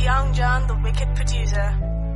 Young John, the wicked producer.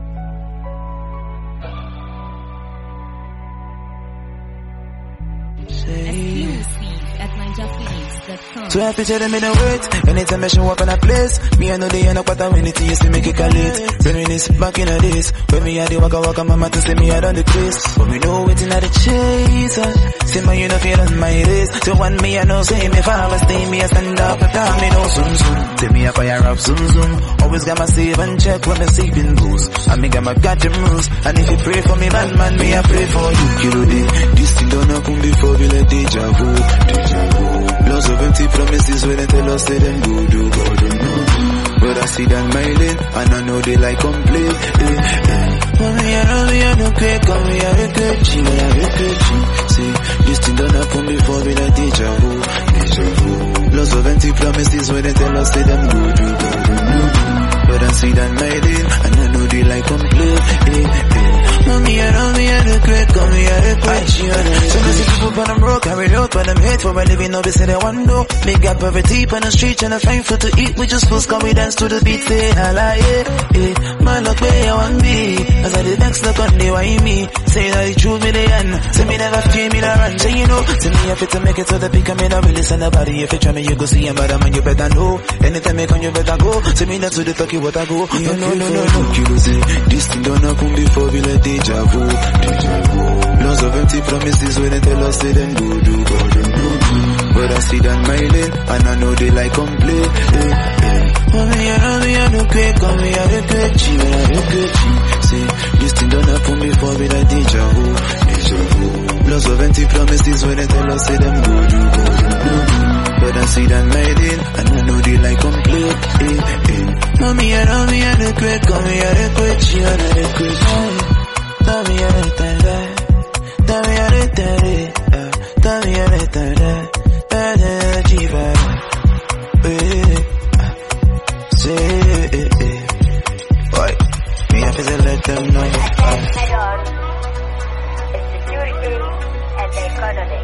Exclusive at NinjaPhoenix.com. So happy tell them in a wait. Anytime I show up in a place, me I know they end up what I win it. You see me kick a late. Reminisce back in the days when me had the waka mama to say me out on the place. But me know waiting at the chase. See my you know feel on my race. So one me I know say me if I was stay me I stand up. Down me know soon. Take me a fire up soon. Always got my save and check when me sleeping goes. I me got my goddamn rules. And if you pray for me man me I pray for you. Kilo day. This thing don't happen before we let deja vu. Lots of empty promises when they tell us they them go do. But I see that my lane and I know they like complain. Mommy, I know quick, come me I regret you. See, this thing don't happen before we let deja vu. Lots of empty promises when they tell us they them go do. But I see that my lane and I know they like complain. Mommy, I regret, come me I regret you. So I see people when I'm broke, I really out when I'm hate for my living, no, they say they want to. Me got poverty on the street and I find food to eat. We just post, cause we dance to the beat, say hala, my luck where I want be. As I the next look on they why me. Say that the truth me they end. Say me never fear me that run. Say you know, say me if it's to make it to the peak, I mean I really send nobody. If you try me you go see him, but man you better know. Anytime I come you better go. Say me not to the talkie what I go. No, you say this thing don't happen before we let deja vu. Lots of empty promises when they tell us they then go do. But I see that my lane and I know they like complain. Mommy, I know quick, come me I regret you. See, this thing don't happen before we like deja vu. Lots of empty promises when they tell us they them go do. But I see that my lane and I know they like complain. Mommy, I know quick, come me I regret you. Dame a retarde, dame a retarde, dame a retarde, dame chiva, boy, me have to let them know. Head on, it's security and the economy.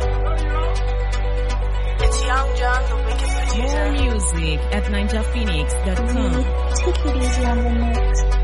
It's Young John, the wicked producer. More music at NinjaPhoenix.com. Take it easy on the mix.